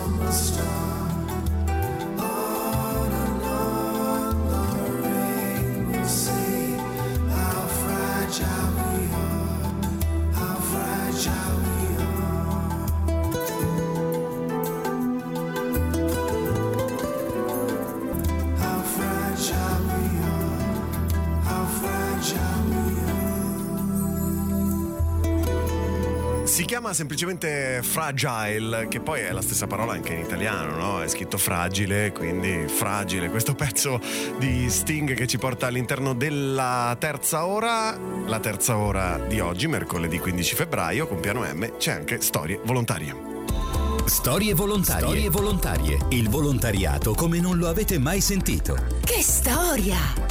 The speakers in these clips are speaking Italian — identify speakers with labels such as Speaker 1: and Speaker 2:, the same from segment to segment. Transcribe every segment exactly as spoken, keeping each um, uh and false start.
Speaker 1: Si chiama semplicemente Fragile, che poi è la stessa parola anche in italiano, no? È scritto fragile, quindi fragile. Questo pezzo di Sting che ci porta all'interno della terza ora, la terza ora di oggi, mercoledì quindici febbraio, con Piano M c'è anche Storie Volontarie.
Speaker 2: Storie volontarie. Storie volontarie. Il volontariato come non lo avete mai sentito.
Speaker 3: Che storia!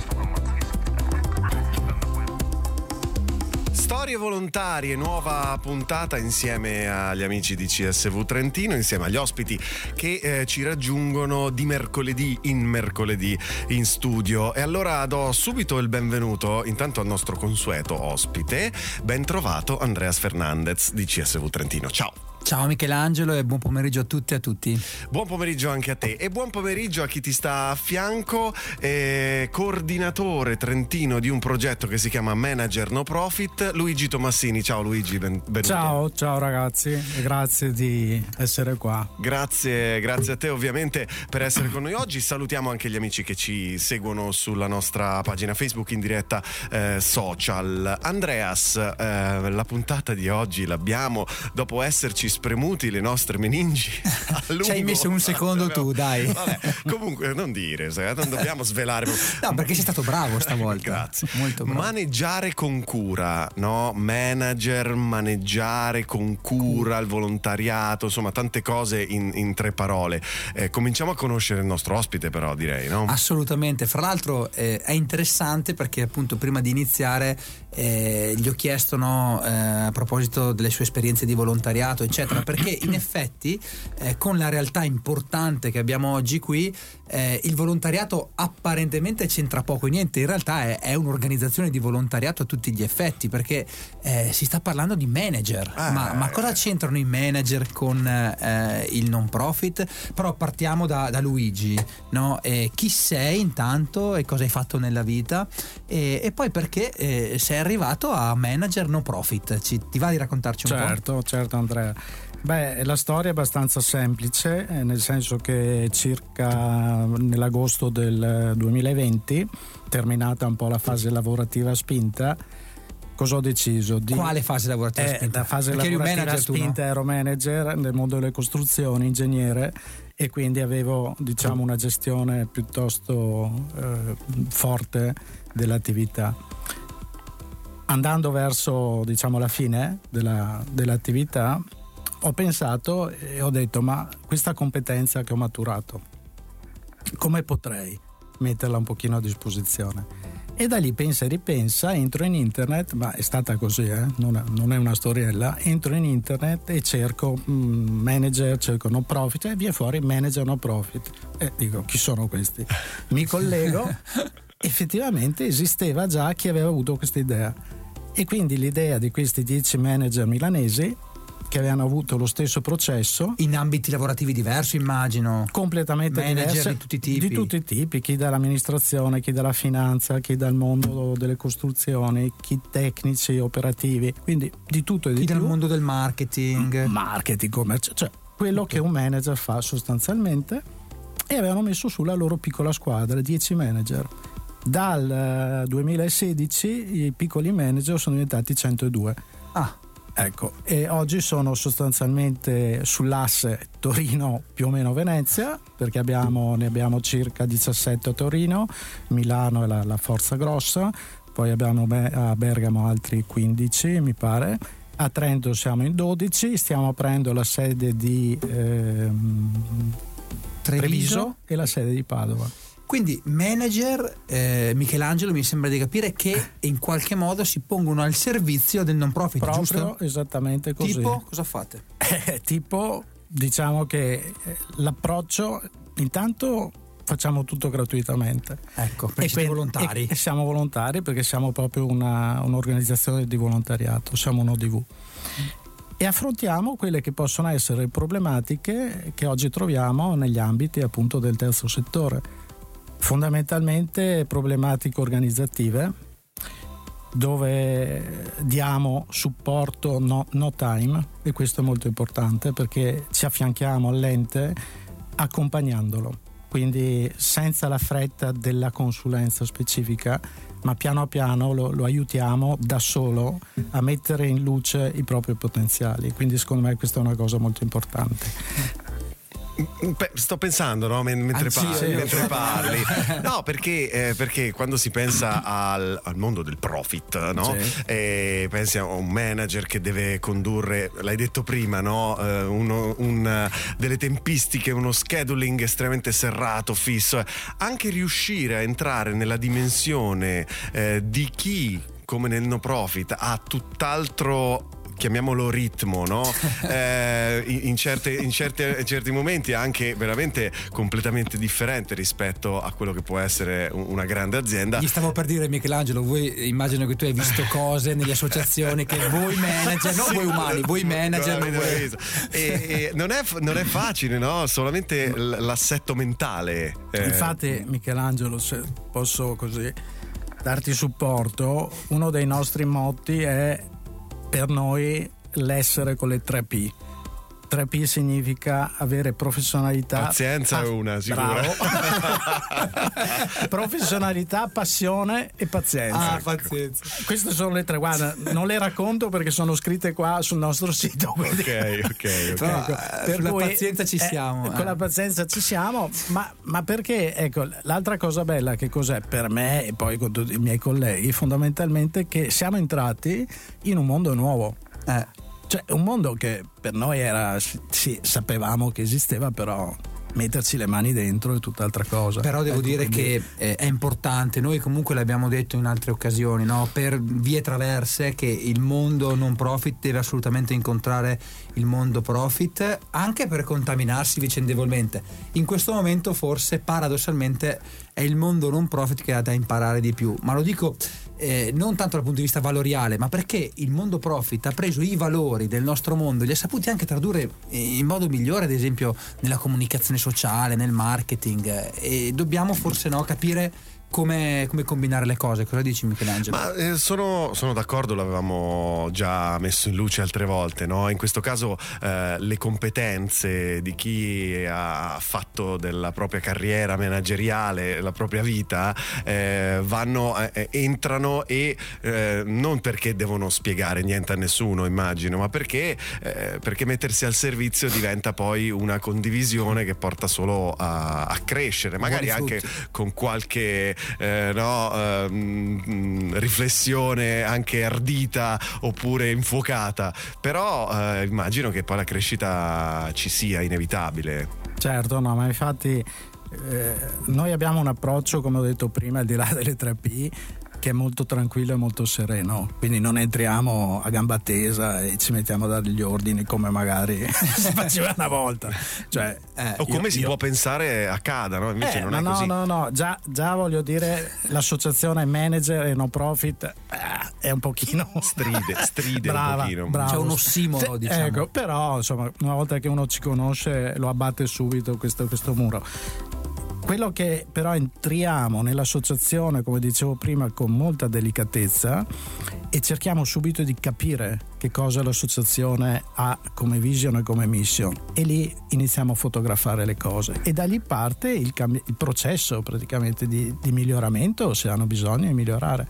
Speaker 1: Storie volontarie, nuova puntata insieme agli amici di C S V Trentino, insieme agli ospiti che eh, ci raggiungono di mercoledì in mercoledì in studio. E allora do subito il benvenuto intanto al nostro consueto ospite, ben trovato Andreas Fernandez di C S V Trentino. Ciao!
Speaker 4: Ciao Michelangelo e buon pomeriggio a tutti e a tutti.
Speaker 1: Buon pomeriggio anche a te e buon pomeriggio a chi ti sta a fianco, eh, coordinatore trentino di un progetto che si chiama Manager No Profit, Luigi Tomassini. Ciao Luigi, ben, benvenuto.
Speaker 5: Ciao, ciao ragazzi, e grazie di essere qua.
Speaker 1: Grazie, grazie a te ovviamente per essere con noi oggi. Salutiamo anche gli amici che ci seguono sulla nostra pagina Facebook in diretta eh, social. Andreas, eh, la puntata di oggi l'abbiamo dopo esserci spremuti le nostre meningi a lungo.
Speaker 4: Ci hai messo un secondo tu, dai.
Speaker 1: Vabbè, comunque non dire, non dobbiamo svelare.
Speaker 4: No, perché sei stato bravo stavolta.
Speaker 1: Grazie.
Speaker 4: Molto bravo.
Speaker 1: Maneggiare con cura, no? Manager, maneggiare con cura, il volontariato, insomma tante cose in, in tre parole. Eh, cominciamo a conoscere il nostro ospite però, direi, no?
Speaker 4: Assolutamente. Fra l'altro eh, è interessante perché appunto prima di iniziare eh, gli ho chiesto, no, eh, a proposito delle sue esperienze di volontariato eccetera, perché in effetti eh, con la realtà importante che abbiamo oggi qui eh, il volontariato apparentemente c'entra poco e niente, in realtà è, è un'organizzazione di volontariato a tutti gli effetti, perché eh, si sta parlando di manager.
Speaker 1: Ah,
Speaker 4: ma, ma cosa c'entrano i manager con eh, il non profit? Però partiamo da, da Luigi, no? Eh, chi sei intanto e cosa hai fatto nella vita e, e poi perché eh, sei arrivato a manager no profit. Ci, ti va di raccontarci un
Speaker 5: certo,
Speaker 4: po'?
Speaker 5: Certo, certo Andrea. Beh, la storia è abbastanza semplice, eh, nel senso che circa nell'agosto del duemilaventi, terminata un po' la fase lavorativa spinta, cosa ho deciso? Di...
Speaker 4: Quale fase lavorativa
Speaker 5: eh,
Speaker 4: spinta?
Speaker 5: La fase
Speaker 4: Perché
Speaker 5: lavorativa
Speaker 4: manager,
Speaker 5: spinta,
Speaker 4: tu, no?
Speaker 5: Ero manager nel mondo delle costruzioni, ingegnere, e quindi avevo, diciamo, una gestione piuttosto eh, forte dell'attività. Andando verso, diciamo, la fine della, dell'attività, ho pensato e ho detto: ma questa competenza che ho maturato, come potrei metterla un pochino a disposizione? E da lì pensa e ripensa, entro in internet, ma è stata così, eh? non, è, non è una storiella, entro in internet e cerco mm, manager, cerco no profit e viene fuori manager no profit. E dico: chi sono questi? Mi collego, effettivamente esisteva già chi aveva avuto questa idea. E quindi l'idea di questi dieci manager milanesi che avevano avuto lo stesso processo
Speaker 4: in ambiti lavorativi diversi, immagino,
Speaker 5: completamente
Speaker 4: manager
Speaker 5: diversi,
Speaker 4: di tutti i tipi
Speaker 5: di tutti i tipi, chi dall'amministrazione, chi dalla finanza, chi dal mondo delle costruzioni, chi tecnici, operativi, quindi di tutto e di
Speaker 4: chi
Speaker 5: più.
Speaker 4: dal mondo del marketing
Speaker 5: marketing, commercio, cioè quello che un manager fa sostanzialmente. E avevano messo su la loro piccola squadra, dieci manager. Dal duemilasedici i piccoli manager sono diventati centodue.
Speaker 4: Ah,
Speaker 5: ecco, e oggi sono sostanzialmente sull'asse Torino più o meno Venezia, perché abbiamo, ne abbiamo circa diciassette a Torino, Milano è la, la forza grossa, poi abbiamo a Bergamo altri quindici mi pare, a Trento siamo in dodici, stiamo aprendo la sede di ehm, Treviso? Treviso e la sede di Padova.
Speaker 4: Quindi manager, eh, Michelangelo, mi sembra di capire che in qualche modo si pongono al servizio del non profit,
Speaker 5: proprio,
Speaker 4: giusto?
Speaker 5: Esattamente così.
Speaker 4: Tipo, cosa fate?
Speaker 5: Eh, tipo, diciamo che l'approccio, intanto facciamo tutto gratuitamente.
Speaker 4: Ecco, perché
Speaker 5: e
Speaker 4: siete
Speaker 5: que-
Speaker 4: volontari.
Speaker 5: E, e siamo volontari perché siamo proprio una, un'organizzazione di volontariato, siamo un O D V. e affrontiamo quelle che possono essere problematiche che oggi troviamo negli ambiti appunto del terzo settore, fondamentalmente problematiche organizzative, dove diamo supporto no, no time, e questo è molto importante perché ci affianchiamo all'ente accompagnandolo, quindi senza la fretta della consulenza specifica, ma piano piano lo, lo aiutiamo da solo a mettere in luce i propri potenziali, quindi secondo me questa è una cosa molto importante.
Speaker 1: Sto pensando, no? mentre,
Speaker 4: Anch'io,
Speaker 1: parli,
Speaker 4: io.
Speaker 1: mentre parli, no, perché, eh, perché quando si pensa al, al mondo del profit, no?
Speaker 5: Sì.
Speaker 1: E pensi a un manager che deve condurre, l'hai detto prima, no? Eh, uno, un, delle tempistiche, uno scheduling estremamente serrato, fisso, anche riuscire a entrare nella dimensione eh, di chi, come nel no profit, ha tutt'altro, chiamiamolo ritmo, no? Eh, in, certe, in, certe, in certi momenti anche veramente completamente differente rispetto a quello che può essere una grande azienda.
Speaker 4: Gli stavo per dire, Michelangelo, voi immagino che tu hai visto cose nelle associazioni che voi manager, non
Speaker 1: Sì,
Speaker 4: voi umani, voi manager non voi...
Speaker 1: e, e non, è, non è facile, no? Solamente l'assetto mentale. Eh.
Speaker 5: Infatti, Michelangelo, se posso così darti supporto, uno dei nostri motti è per noi l'essere con le tre P. tre P significa avere professionalità.
Speaker 1: Pazienza
Speaker 5: ah,
Speaker 1: è una, sicura.
Speaker 5: Bravo. Professionalità, passione e pazienza.
Speaker 4: Ah, pazienza.
Speaker 5: Queste sono le tre, guarda, non le racconto perché sono scritte qua sul nostro sito. Quindi...
Speaker 1: Ok, ok, ok.
Speaker 4: Però,
Speaker 5: Ecco,
Speaker 4: per
Speaker 5: per
Speaker 4: la
Speaker 5: cui,
Speaker 4: pazienza ci siamo.
Speaker 5: Eh,
Speaker 4: eh.
Speaker 5: con la pazienza ci siamo, ma, ma perché, ecco, l'altra cosa bella che cos'è per me e poi con tutti i miei colleghi, fondamentalmente, che siamo entrati in un mondo nuovo.
Speaker 4: Eh.
Speaker 5: Cioè un mondo che per noi era, sì, sapevamo che esisteva, però metterci le mani dentro è tutt'altra cosa.
Speaker 4: Però devo
Speaker 5: ecco,
Speaker 4: dire
Speaker 5: quindi...
Speaker 4: che eh, è importante, noi comunque l'abbiamo detto in altre occasioni, no? Per vie traverse, che il mondo non profit deve assolutamente incontrare il mondo profit, anche per contaminarsi vicendevolmente. In questo momento forse paradossalmente è il mondo non profit che ha da imparare di più, ma lo dico eh, non tanto dal punto di vista valoriale, ma perché il mondo profit ha preso i valori del nostro mondo, li ha saputi anche tradurre in modo migliore, ad esempio nella comunicazione sociale, nel marketing, e dobbiamo forse no capire come, come combinare le cose. Cosa dici, Michelangelo?
Speaker 1: Ma eh, sono, sono d'accordo, l'avevamo già messo in luce altre volte, no? In questo caso eh, le competenze di chi ha fatto della propria carriera manageriale la propria vita eh, vanno, eh, entrano e eh, non perché devono spiegare niente a nessuno, immagino, ma perché, eh, perché mettersi al servizio diventa poi una condivisione che porta solo a, a crescere, magari anche con qualche Eh, no, eh, mh, riflessione anche ardita oppure infuocata, però eh, immagino che poi la crescita ci sia inevitabile.
Speaker 5: Certo, no, ma infatti eh, noi abbiamo un approccio, come ho detto prima, al di là delle tre P, che è molto tranquillo e molto sereno, quindi non entriamo a gamba tesa e ci mettiamo a dare gli ordini come magari si faceva una volta, cioè,
Speaker 1: eh, o come io, si io... può pensare accada, no? Invece
Speaker 5: eh,
Speaker 1: non
Speaker 5: è
Speaker 1: no,
Speaker 5: così.
Speaker 1: No,
Speaker 5: no, no, già, già voglio dire, l'associazione manager e no profit eh, è un pochino
Speaker 1: stride, stride
Speaker 5: brava,
Speaker 1: un pochino.
Speaker 5: Bravo.
Speaker 4: C'è un ossimoro,
Speaker 5: sì,
Speaker 4: diciamo.
Speaker 5: Ecco, però insomma, una volta che uno ci conosce lo abbatte subito questo, questo muro. Quello che però entriamo nell'associazione, come dicevo prima, con molta delicatezza e cerchiamo subito di capire che cosa l'associazione ha come vision e come mission, e lì iniziamo a fotografare le cose e da lì parte il, cambi- il processo praticamente di, di miglioramento, se hanno bisogno di migliorare.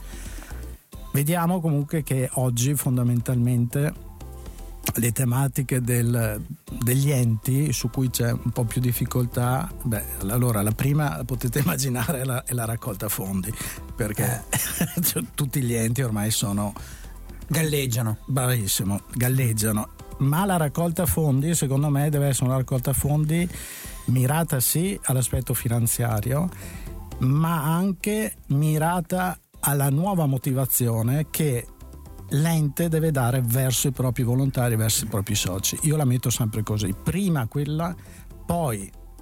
Speaker 5: Vediamo comunque che oggi fondamentalmente le tematiche del, degli enti su cui c'è un po' più difficoltà, beh, allora la prima potete immaginare è la, è la raccolta fondi, perché eh. tutti gli enti ormai sono
Speaker 4: galleggiano,
Speaker 5: bravissimo, galleggiano, ma la raccolta fondi secondo me deve essere una raccolta fondi mirata sì all'aspetto finanziario, ma anche mirata alla nuova motivazione che l'ente deve dare verso i propri volontari, verso i propri soci. Io la metto sempre così: prima quella, poi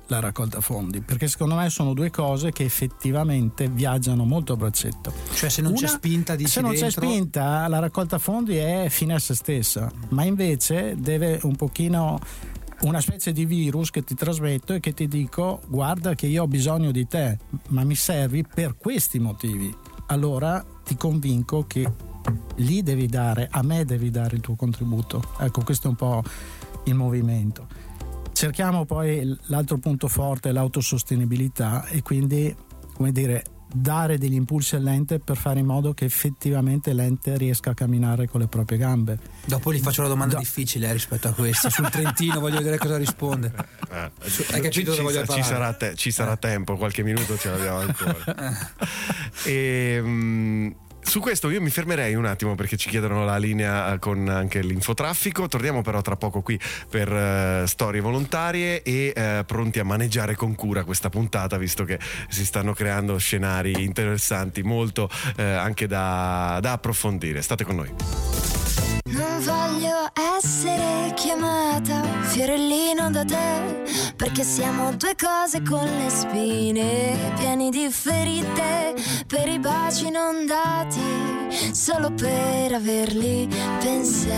Speaker 5: la raccolta fondi, perché secondo me sono due cose che effettivamente viaggiano molto a braccetto.
Speaker 4: Cioè se non
Speaker 5: Una,
Speaker 4: c'è spinta dici
Speaker 5: se non
Speaker 4: dentro...
Speaker 5: c'è spinta la raccolta fondi è fine a se stessa, ma invece deve un pochino una specie di virus che ti trasmetto e che ti dico: guarda che io ho bisogno di te, ma mi servi per questi motivi, allora ti convinco che lì devi dare, a me devi dare il tuo contributo. Ecco, questo è un po' il movimento. Cerchiamo poi l'altro punto forte, l'autosostenibilità, e quindi, come dire, dare degli impulsi all'ente per fare in modo che effettivamente l'ente riesca a camminare con le proprie gambe.
Speaker 4: Dopo gli faccio una domanda
Speaker 5: Do-
Speaker 4: difficile eh, rispetto a questa sul Trentino, voglio vedere cosa risponde.
Speaker 1: Eh,
Speaker 4: Hai capito
Speaker 1: ci,
Speaker 4: dove
Speaker 1: ci,
Speaker 4: voglio
Speaker 1: ci
Speaker 4: parlare?
Speaker 1: sarà, te, ci sarà
Speaker 4: Eh.
Speaker 1: tempo, qualche minuto ce l'abbiamo ancora. e, mh, su questo io mi fermerei un attimo perché ci chiedono la linea con anche l'infotraffico. Torniamo però tra poco qui per uh, storie volontarie e uh, pronti a maneggiare con cura questa puntata, visto che si stanno creando scenari interessanti, molto uh, anche da, da approfondire. State con noi.
Speaker 6: Non voglio essere chiamata fiorellino da te, perché siamo due cose con le spine, pieni di ferite per i baci non dati, solo per averli pensati.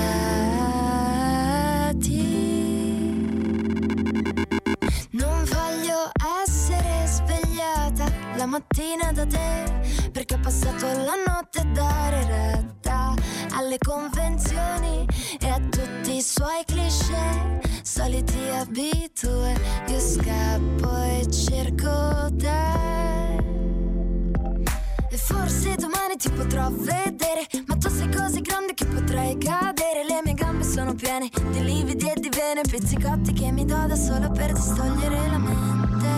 Speaker 6: Non voglio essere svegliata la mattina da te, perché ho passato la notte a dare retta alle convenzioni e a tutti i suoi cliché, soliti abitui. Io scappo e cerco te, e forse domani ti potrò vedere, ma tu sei così grande che potrei cadere. Le mie gambe sono piene di lividi e di vene, pizzicotti che mi do da sola per distogliere la mente.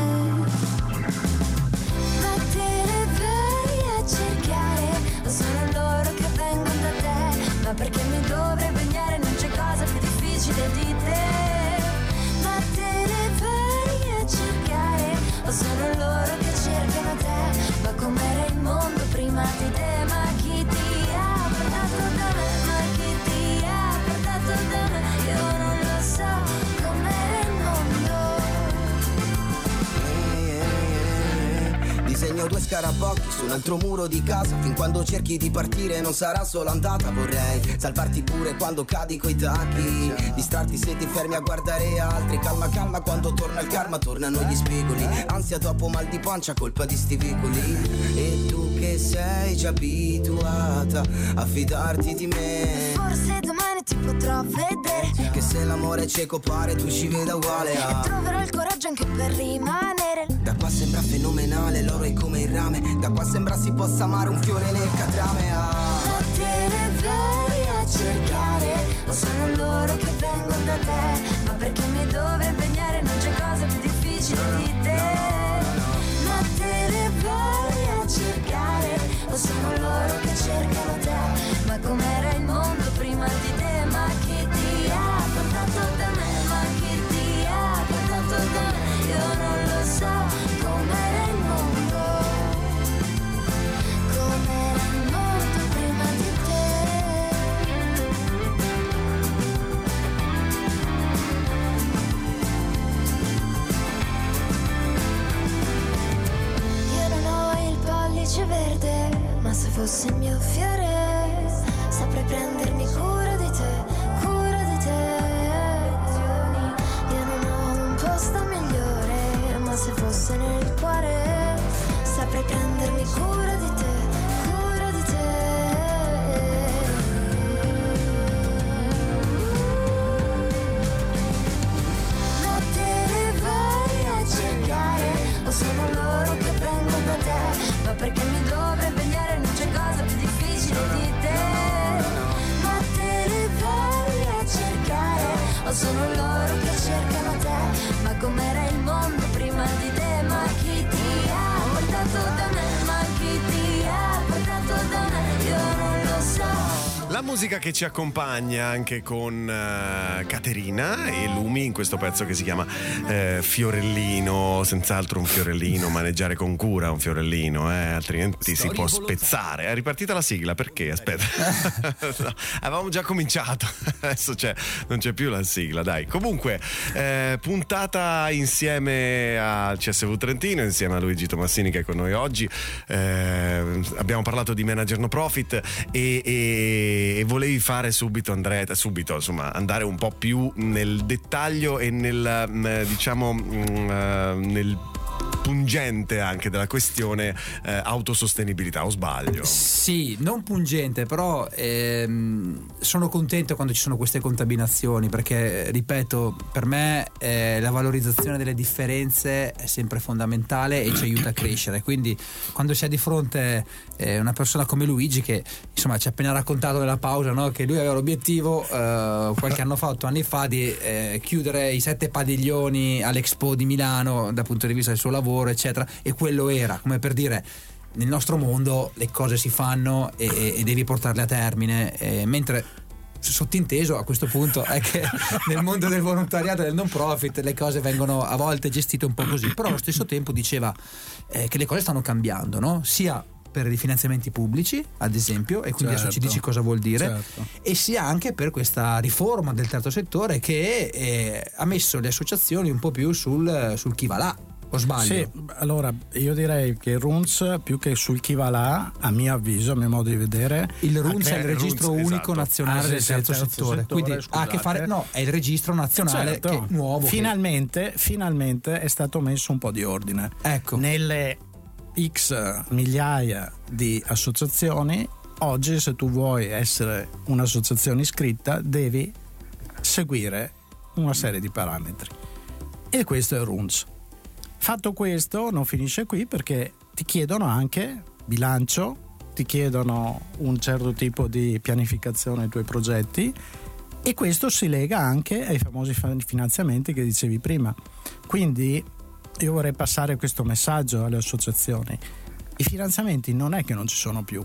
Speaker 6: Ma te le vai a cercare, o sono loro che vengono da te? Ma perché mi dovrei bagnare, non c'è cosa più difficile di te. Ma te le vai a cercare, o sono loro che cercano te? Ma com'era il mondo prima di te? Ma chi ti ha portato da me? Ma chi ti ha portato da me? Io non lo so com'era il mondo.
Speaker 7: Disegno due scarabocchi su un altro muro di casa, fin quando cerchi di partire non sarà solo andata. Vorrei salvarti pure quando cadi coi tacchi, distrarti se ti fermi a guardare altri. Calma calma, quando torna il karma tornano gli spigoli, ansia dopo mal di pancia, colpa di sti vicoli. E tu che sei già abituata a fidarti di me,
Speaker 6: Forse domani ti potrò vedere,
Speaker 7: che se l'amore è cieco pare tu ci veda uguale a...
Speaker 6: e troverò il coraggio anche per rimanere.
Speaker 7: Da qua sembra fenomenale, l'oro è come il rame, da qua sembra si possa amare un fiore nel catrame. Ah.
Speaker 6: Ma te le vai a cercare, o sono loro che vengono da te? Ma perché mi dovrei impegnare, non c'è cosa più difficile di te. Ma te le vai a cercare, o sono loro che cercano te? Ma com'era il mondo prima di te? Ma chi ti ha portato da me? Ma chi ti ha portato da me? Io non lo so com'era il mondo, com'era il mondo prima di te. Io non ho il pollice verde, ma se fosse il mio fiore saprei prendermi cura di te, cura di te. Io non ho un posto migliore, ma se fosse nel cuore saprei prendermi cura di te, cura di te. Ma te le vai a cercare, o sono loro che vengono da te? Ma perché mi dovrei impegnare, non c'è cosa più difficile di te. Ma te le vai a cercare, o sono loro che cercano te? Ma com'era il mondo prima di te? Ma chi ti ha portato da me? Ma
Speaker 1: La musica che ci accompagna anche con uh, Caterina e Lumi in questo pezzo che si chiama uh, Fiorellino, senz'altro un fiorellino, maneggiare con cura un fiorellino, eh, altrimenti Storie si può spezzare. È ripartita la sigla, perché? Aspetta. No, avevamo già cominciato, adesso c'è, non c'è più la sigla, dai. Comunque, eh, puntata insieme al C S V Trentino, insieme a Luigi Tomassini che è con noi oggi. Eh, abbiamo parlato di Manager No Profit e, e e volevi fare subito, Andrea, subito insomma andare un po' più nel dettaglio e nel diciamo nel pungente anche della questione eh, autosostenibilità, o sbaglio?
Speaker 4: Sì, non pungente, però ehm, sono contento quando ci sono queste contaminazioni, perché ripeto, per me eh, la valorizzazione delle differenze è sempre fondamentale e ci aiuta a crescere. Quindi quando si ha di fronte eh, una persona come Luigi, che insomma ci ha appena raccontato nella pausa, no, che lui aveva l'obiettivo eh, qualche anno fa, otto anni fa, di eh, chiudere i sette padiglioni all'Expo di Milano dal punto di vista del suo lavoro, eccetera, e quello era come per dire: nel nostro mondo le cose si fanno e, e devi portarle a termine, e mentre sottinteso a questo punto è che nel mondo del volontariato e del non profit le cose vengono a volte gestite un po' così, però allo stesso tempo diceva eh, che le cose stanno cambiando, no? Sia per i finanziamenti pubblici, ad esempio, e quindi certo, adesso ci dici cosa vuol dire, certo, e sia anche per questa riforma del terzo settore che eh, ha messo le associazioni un po' più sul, sul chi va là. O sbaglio?
Speaker 5: Sì, allora io direi che il R U N S, più che sul chi va là, a mio avviso, a mio modo di vedere,
Speaker 4: il R U N S è il registro
Speaker 1: R U N S,
Speaker 4: unico
Speaker 1: esatto,
Speaker 4: nazionale
Speaker 5: ah, sì,
Speaker 4: del terzo,
Speaker 5: terzo
Speaker 4: settore,
Speaker 5: settore,
Speaker 4: quindi
Speaker 5: scusate.
Speaker 4: ha a che fare, no, è il registro nazionale,
Speaker 5: certo,
Speaker 4: che è nuovo,
Speaker 5: finalmente
Speaker 4: che...
Speaker 5: finalmente è stato messo un po' di ordine,
Speaker 4: ecco,
Speaker 5: nelle X migliaia di associazioni. Oggi, se tu vuoi essere un'associazione iscritta, devi seguire una serie di parametri, e questo è il R U N S. Fatto questo, non finisce qui, perché ti chiedono anche bilancio, ti chiedono un certo tipo di pianificazione dei tuoi progetti, e questo si lega anche ai famosi finanziamenti che dicevi prima. Quindi io vorrei passare questo messaggio alle associazioni: i finanziamenti non è che non ci sono più,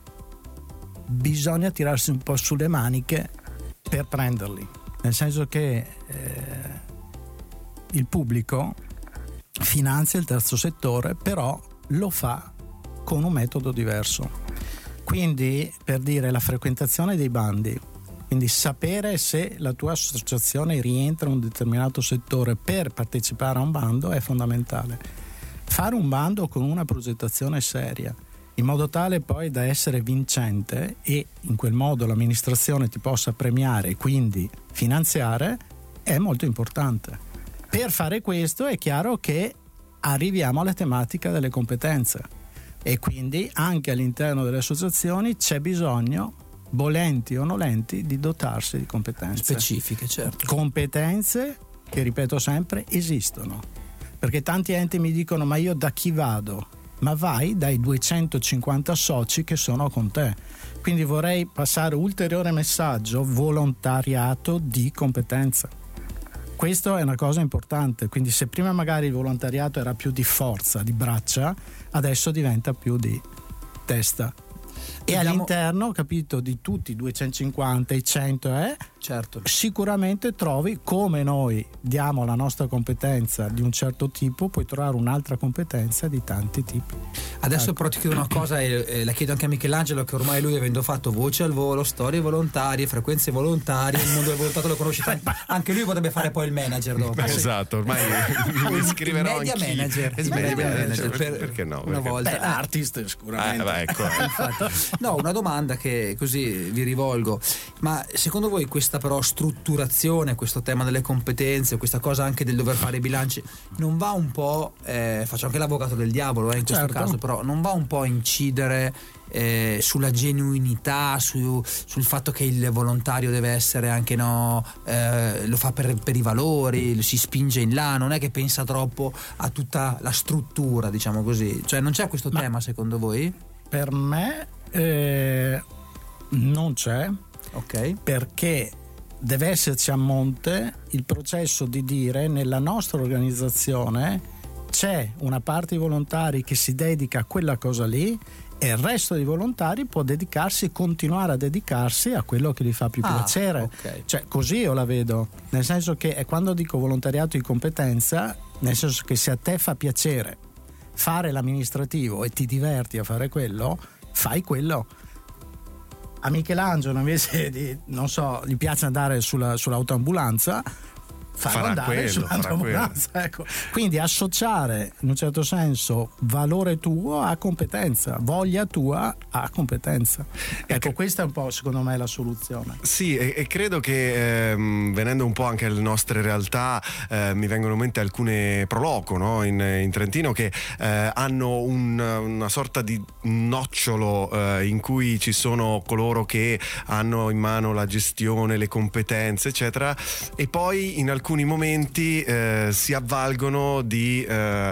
Speaker 5: bisogna tirarsi un po' sulle maniche per prenderli, nel senso che eh, il pubblico finanzia il terzo settore, però lo fa con un metodo diverso. Quindi, per dire, la frequentazione dei bandi, quindi sapere se la tua associazione rientra in un determinato settore per partecipare a un bando, è fondamentale. Fare un bando con una progettazione seria, in modo tale poi da essere vincente, e in quel modo l'amministrazione ti possa premiare e quindi finanziare, è molto importante. Per fare questo è chiaro che arriviamo alla tematica delle competenze, e quindi anche all'interno delle associazioni c'è bisogno, volenti o nolenti, di dotarsi di competenze
Speaker 4: specifiche, certo.
Speaker 5: Competenze che, ripeto sempre, esistono, perché tanti enti mi dicono: ma io da chi vado? Ma vai dai duecentocinquanta soci che sono con te. Quindi vorrei passare ulteriore messaggio: volontariato di competenza. Questo è una cosa importante. Quindi se prima magari il volontariato era più di forza, di braccia, adesso diventa più di testa. E
Speaker 4: Abbiamo...
Speaker 5: all'interno, capito, di tutti i duecentocinquanta, i cento, eh,
Speaker 4: certo,
Speaker 5: sicuramente trovi, come noi diamo la nostra competenza di un certo tipo, puoi trovare un'altra competenza di tanti tipi.
Speaker 4: Adesso
Speaker 5: ecco.
Speaker 4: Però ti chiedo una cosa, e eh, la chiedo anche a Michelangelo, che ormai lui, avendo fatto Voce al Volo, Storie volontarie, Frequenze volontarie, il mondo del volontariato lo conosce tanto, anche lui potrebbe fare poi il manager dopo.
Speaker 1: Esatto, ormai mi iscriverò
Speaker 4: media
Speaker 1: anch'io.
Speaker 4: manager,
Speaker 1: Il
Speaker 4: media
Speaker 1: media
Speaker 4: manager,
Speaker 1: manager,
Speaker 4: per,
Speaker 1: perché no?
Speaker 4: una
Speaker 1: Perché...
Speaker 4: volta.
Speaker 5: Beh, artist sicuramente.
Speaker 1: Ah, beh, ecco.
Speaker 4: Infatti. No, una domanda che così vi rivolgo: ma secondo voi questa però strutturazione, questo tema delle competenze, questa cosa anche del dover fare i bilanci, non va un po', eh, faccio anche l'avvocato del diavolo eh, in questo
Speaker 5: certo.
Speaker 4: caso, però non va un po' a incidere eh, sulla genuinità, su, sul fatto che il volontario deve essere anche, no, eh, lo fa per, per i valori, si spinge in là, non è che pensa troppo a tutta la struttura, diciamo così? Cioè, non c'è questo Ma tema secondo voi?
Speaker 5: Per me eh, non c'è,
Speaker 4: ok,
Speaker 5: perché deve esserci a monte il processo di dire: nella nostra organizzazione c'è una parte di volontari che si dedica a quella cosa lì, e il resto dei volontari può dedicarsi, continuare a dedicarsi a quello che gli fa più
Speaker 4: Ah,
Speaker 5: piacere.
Speaker 4: ok.
Speaker 5: Cioè, così io la vedo, nel senso che è quando dico volontariato di competenza, nel senso che se a te fa piacere fare l'amministrativo e ti diverti a fare quello, fai quello. A Michelangelo invece di, non so, gli piace andare sulla, sull'autoambulanza, farlo
Speaker 1: Farà
Speaker 5: andare
Speaker 1: quello,
Speaker 5: sull'autoambulanza, ecco. Quindi associare in un certo senso valore tuo a competenza, voglia tua a competenza. Ecco, questa è un po' secondo me la soluzione.
Speaker 1: Sì, e, e credo che ehm, venendo un po' anche alle nostre realtà eh, mi vengono in mente alcune proloco, no? in, in Trentino che eh, hanno un, una sorta di nocciolo eh, in cui ci sono coloro che hanno in mano la gestione, le competenze eccetera, e poi in alcuni momenti eh, si avvalgono di eh,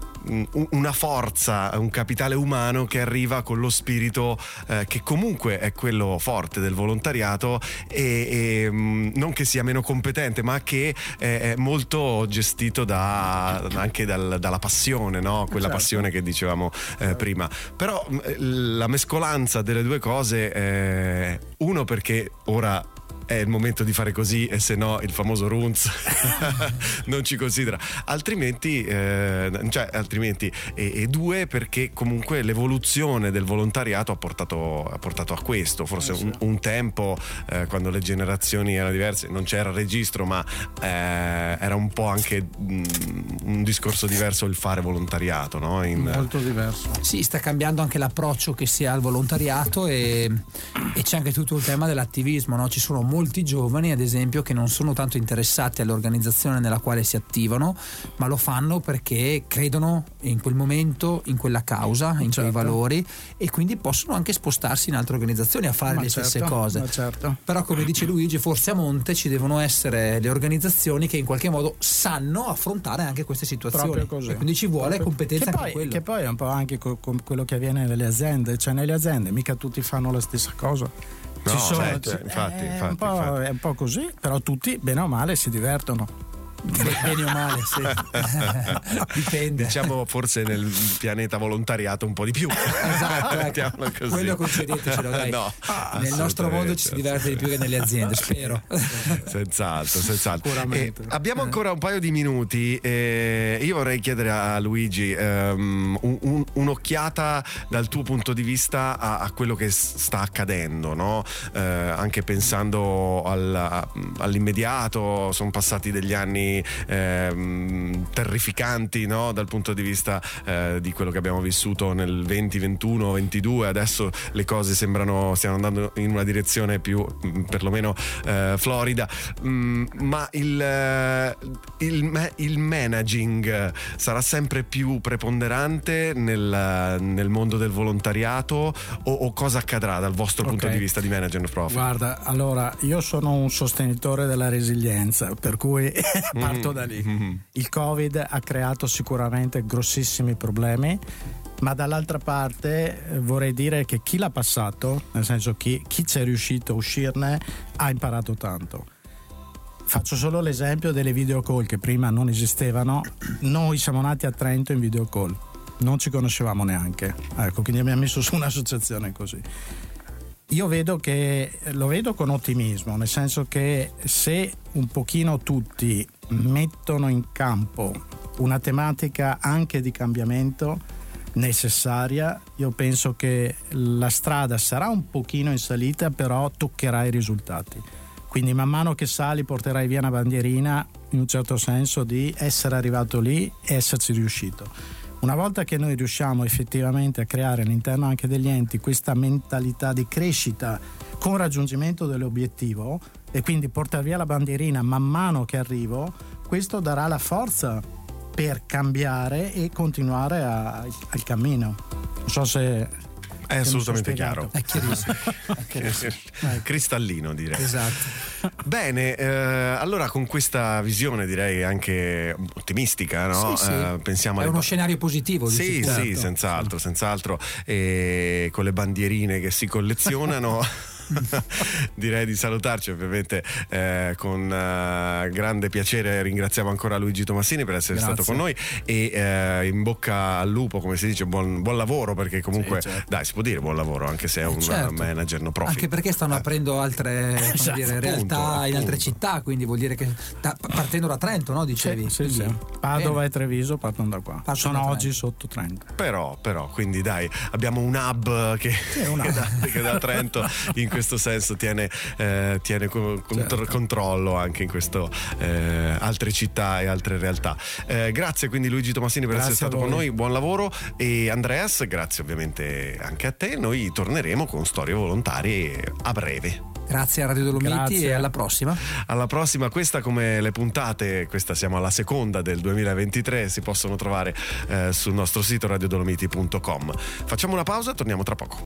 Speaker 1: una forza, un capitale umano che arriva con lo spirito eh, che comunque è quello forte del volontariato e, e mh, non che sia meno competente, ma che è, è molto gestito da, anche dal, dalla passione, no? Quella
Speaker 5: certo.
Speaker 1: passione che dicevamo eh, prima. Però mh, la mescolanza delle due cose è uno, perché ora è il momento di fare così e se no il famoso Runz non ci considera, altrimenti eh, cioè altrimenti e, e due, perché comunque l'evoluzione del volontariato ha portato, ha portato a questo. Forse
Speaker 5: eh sì.
Speaker 1: un, un tempo eh, quando le generazioni erano diverse non c'era il registro, ma eh, era un po' anche mh, un discorso diverso il fare volontariato, no? In,
Speaker 5: Molto diverso.
Speaker 4: Sì, sta cambiando anche l'approccio che si ha al volontariato e, e c'è anche tutto il tema dell'attivismo, no? Ci sono molti giovani ad esempio che non sono tanto interessati all'organizzazione nella quale si attivano, ma lo fanno perché credono in quel momento, in quella causa, in
Speaker 5: certo.
Speaker 4: quei valori, e quindi possono anche spostarsi in altre organizzazioni a fare
Speaker 5: Ma
Speaker 4: le
Speaker 5: certo,
Speaker 4: stesse cose.
Speaker 5: ma certo.
Speaker 4: Però come dice Luigi, forse a monte ci devono essere le organizzazioni che in qualche modo sanno affrontare anche queste situazioni.
Speaker 5: Proprio così.
Speaker 4: E quindi ci vuole
Speaker 5: Proprio-
Speaker 4: competenza
Speaker 5: che
Speaker 4: anche
Speaker 5: poi,
Speaker 4: in quello.
Speaker 5: che poi è un po' anche co- con quello che avviene nelle aziende, cioè nelle aziende mica tutti fanno la stessa cosa.
Speaker 1: No,
Speaker 5: Ci sono-
Speaker 1: certo,
Speaker 5: ci-
Speaker 1: infatti,
Speaker 5: è,
Speaker 1: infatti,
Speaker 5: un po',
Speaker 1: infatti.
Speaker 5: è un po' così, però tutti bene o male si divertono.
Speaker 4: Bene o male, sì. Dipende.
Speaker 1: Diciamo forse nel pianeta volontariato un po' di più.
Speaker 4: Esatto, ecco.
Speaker 1: Mettiamola così.
Speaker 4: Quello concedetecelo, dai.
Speaker 1: No,
Speaker 4: Nel nostro mondo ci si diverte di più che nelle aziende, spero.
Speaker 1: Senz'altro, senz'altro.
Speaker 5: Sicuramente.
Speaker 1: Eh, abbiamo ancora un paio di minuti e io vorrei chiedere a Luigi ehm, un- un- un'occhiata dal tuo punto di vista a, a quello che s- sta accadendo, no? Eh, anche pensando al- all'immediato, sono passati degli anni ehm, terrificanti, no? Dal punto di vista eh, di quello che abbiamo vissuto nel venti ventuno ventidue, adesso le cose sembrano stiano andando in una direzione più mh, perlomeno eh, florida. Mm, ma il, eh, il, ma- il managing sarà sempre più preponderante nel, nel mondo del volontariato o, o cosa accadrà dal vostro punto
Speaker 5: Ok.
Speaker 1: di vista di manager profit?
Speaker 5: Guarda, allora io sono un sostenitore della resilienza, per cui parto da lì.
Speaker 1: Mhm.
Speaker 5: Il Covid ha creato sicuramente grossissimi problemi, ma dall'altra parte eh, vorrei dire che chi l'ha passato, nel senso chi, chi c'è riuscito a uscirne, ha imparato tanto. Faccio solo l'esempio delle video call che prima non esistevano. Noi siamo nati a Trento in video call, non ci conoscevamo neanche, ecco, quindi abbiamo messo su un'associazione così. Io vedo che lo vedo con ottimismo, nel senso che se un pochino tutti mettono in campo una tematica anche di cambiamento necessaria, io penso che la strada sarà un pochino in salita, però toccherà i risultati. Quindi man mano che sali porterai via una bandierina, in un certo senso, di essere arrivato lì e esserci riuscito. Una volta che noi riusciamo effettivamente a creare all'interno anche degli enti questa mentalità di crescita con raggiungimento dell'obiettivo e quindi portare via la bandierina man mano che arrivo, questo darà la forza per cambiare e continuare a- al cammino. Non so se
Speaker 1: È assolutamente
Speaker 5: mi sono
Speaker 1: chiaro.
Speaker 5: spiegato.
Speaker 4: È chiarissimo. È chiarissimo.
Speaker 1: Cristallino, direi.
Speaker 4: Esatto.
Speaker 1: Bene, eh, allora con questa visione direi anche ottimistica, no?
Speaker 4: Sì, sì.
Speaker 1: Eh, pensiamo
Speaker 4: È
Speaker 1: alle
Speaker 4: uno
Speaker 1: ba-
Speaker 4: scenario positivo. di
Speaker 1: Sì,
Speaker 4: sicuro.
Speaker 1: sì, senz'altro, senz'altro. E con le bandierine che si collezionano direi di salutarci ovviamente eh, con uh, grande piacere. Ringraziamo ancora Luigi Tomassini per essere
Speaker 5: Grazie.
Speaker 1: stato con noi e eh, in bocca al lupo, come si dice, buon, buon lavoro, perché comunque
Speaker 5: Sì, certo.
Speaker 1: dai, si può dire buon lavoro anche se è un
Speaker 4: Certo.
Speaker 1: manager no profit.
Speaker 4: Anche perché stanno aprendo altre come
Speaker 1: Esatto,
Speaker 4: dire,
Speaker 1: appunto,
Speaker 4: realtà in altre
Speaker 1: appunto.
Speaker 4: città, quindi vuol dire che da- partendo da Trento, no? Dicevi?
Speaker 5: Sì, sì,
Speaker 4: Quindi,
Speaker 5: sì. Padova
Speaker 4: bene.
Speaker 5: e Treviso partono da qua.
Speaker 4: Partono
Speaker 5: Sono
Speaker 4: da
Speaker 5: oggi
Speaker 4: Trento.
Speaker 5: sotto Trento.
Speaker 1: Però, però, quindi dai, abbiamo un hub che,
Speaker 5: un
Speaker 1: che,
Speaker 5: hub.
Speaker 1: da, che da Trento in questo senso tiene, eh, tiene co- contro-
Speaker 5: Certo.
Speaker 1: controllo anche in questo eh, altre città e altre realtà. Eh, grazie quindi Luigi Tomassini per
Speaker 5: Grazie
Speaker 1: essere stato
Speaker 5: a
Speaker 1: con
Speaker 5: voi.
Speaker 1: noi, buon lavoro, e Andreas, grazie ovviamente anche a te. Noi torneremo con storie volontarie a breve.
Speaker 4: Grazie a Radio Dolomiti
Speaker 5: Grazie.
Speaker 4: e alla prossima.
Speaker 1: Alla prossima. Questa, come le puntate, questa siamo alla seconda del duemilaventitré, si possono trovare eh, sul nostro sito radio dolomiti punto com. Facciamo una pausa, torniamo tra poco.